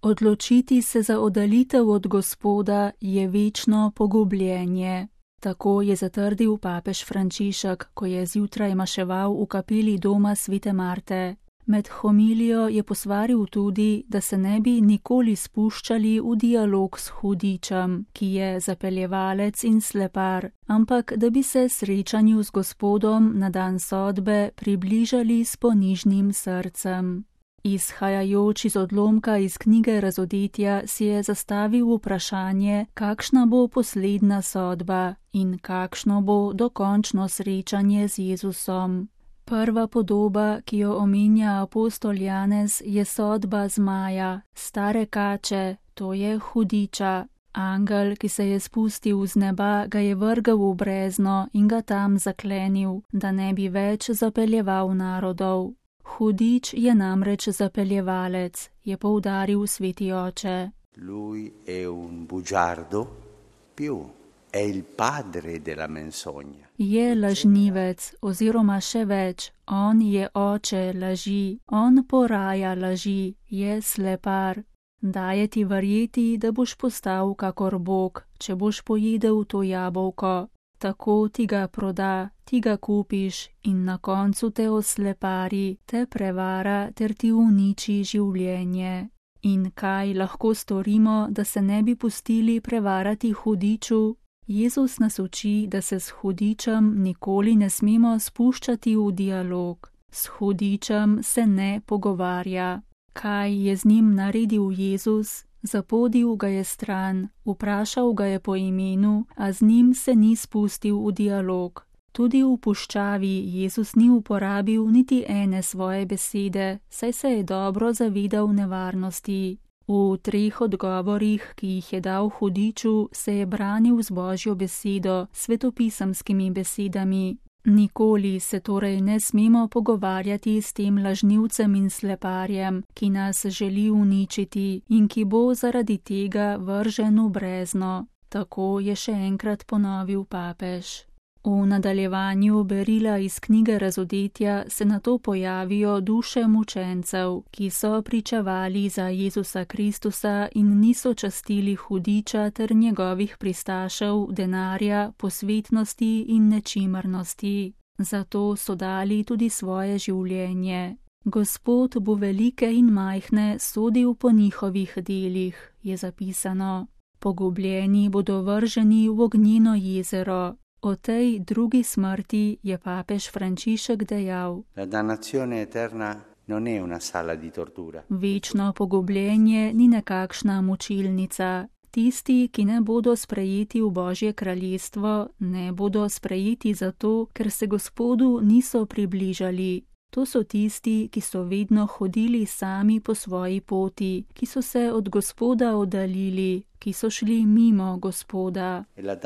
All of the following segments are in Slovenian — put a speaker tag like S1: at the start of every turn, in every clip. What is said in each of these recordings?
S1: Odločiti se za oddaljitev od Gospoda je večno pogubljenje. Tako je zatrdil papež Frančišek, ko je zjutraj maševal v kapeli doma svete Marte. Med homilijo je posvaril tudi, da se ne bi nikoli spuščali v dialog s hudičem, ki je zapeljevalec in slepar, ampak da bi se srečanju z Gospodom na dan sodbe približali s ponižnim srcem. Izhajajoč iz odlomka iz knjige Razodetja si je zastavil vprašanje, kakšna bo poslednja sodba in kakšno bo dokončno srečanje z Jezusom. Prva podoba, ki jo omenja apostol Janez, je sodba zmaja, stare kače, to je hudiča. Angel, ki se je spustil z neba, ga je vrgel v brezno in ga tam zaklenil, da ne bi več zapeljeval narodov. Hudič je namreč zapeljevalec, je poudaril sveti oče.
S2: Lui è un bugiardo, più è il padre della menzogna.
S1: Je lažnivec oziroma še več, on je oče laži, on poraja laži, je slepar. Daje ti verjeti, da boš postal kakor Bog, če boš pojedel to jabolko. Tako ti ga proda, ti ga kupiš in na koncu te oslepari, te prevara ter ti uniči življenje. In kaj lahko storimo, da se ne bi pustili prevarati hudiču? Jezus nas uči, da se s hudičem nikoli ne smemo spuščati v dialog. S hudičem se ne pogovarja. Kaj je z njim naredil Jezus? Zapodil ga je stran, vprašal ga je po imenu, a z njim se ni spustil v dialog. Tudi v puščavi Jezus ni uporabil niti ene svoje besede, saj se je dobro zavedal nevarnosti. V 3 odgovorih, ki jih je dal hudiču, se je branil z Božjo besedo, svetopisemskimi besedami. Nikoli se torej ne smemo pogovarjati s tem lažnivcem in sleparjem, ki nas želi uničiti in ki bo zaradi tega vržen v brezno. Tako je še enkrat ponovil papež. V nadaljevanju berila iz knjige Razodetja se nato pojavijo duše mučencev, ki so pričevali za Jezusa Kristusa in niso častili hudiča ter njegovih pristašev, denarja, posvetnosti in nečimrnosti. Zato so dali tudi svoje življenje. Gospod bo velike in majhne sodil po njihovih delih, je zapisano. Pogubljeni bodo vrženi v ognjeno jezero. O tej drugi smrti je papež Frančišek dejal:
S2: La dannazione eterna non è una sala di tortura.
S1: Večno pogubljenje ni nekakšna mučilnica. Tisti, ki ne bodo sprejeti v Božje kraljestvo, ne bodo sprejeti zato, ker se Gospodu niso približali. To so tisti, ki so vedno hodili sami po svoji poti, ki so se od Gospoda oddaljili, ki so šli mimo Gospoda.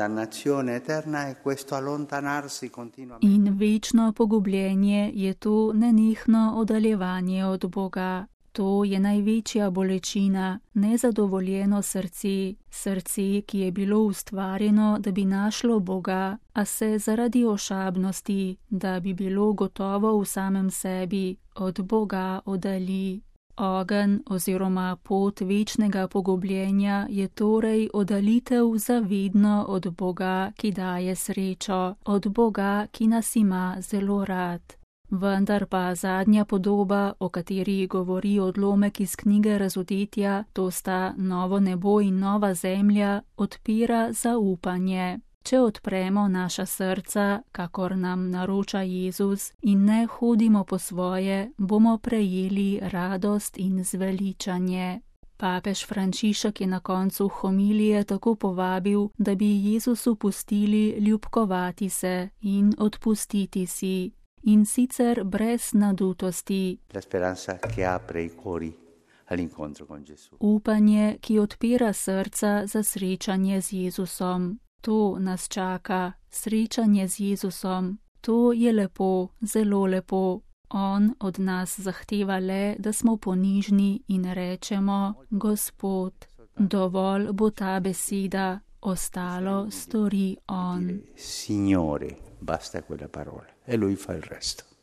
S1: In večno pogubljenje je to nenehno oddaljevanje od Boga. To je največja bolečina, nezadovoljeno srce, srce, ki je bilo ustvarjeno, da bi našlo Boga, a se zaradi ošabnosti, da bi bilo gotovo v samem sebi, od Boga oddalji. Ogenj oziroma pot večnega pogubljenja je torej oddaljitev zavedno od Boga, ki daje srečo, od Boga, ki nas ima zelo rad. Vendar pa zadnja podoba, o kateri govori odlomek iz knjige Razodetja, to sta novo nebo in nova zemlja, odpira zaupanje. Če odpremo naša srca, kakor nam naroča Jezus, in ne hodimo po svoje, bomo prejeli radost in zveličanje. Papež Frančišek je na koncu homilije tako povabil, da bi Jezusu pustili ljubkovati se in odpustiti si. In sicer brez nadutosti. Upanje, ki odpira srca za srečanje z Jezusom. To nas čaka, srečanje z Jezusom. To je lepo, zelo lepo. On od nas zahteva le, da smo ponižni in rečemo: Gospod, dovolj bo ta beseda, ostalo stori on.
S2: Signore, basta quella parola. E lui fa il resto.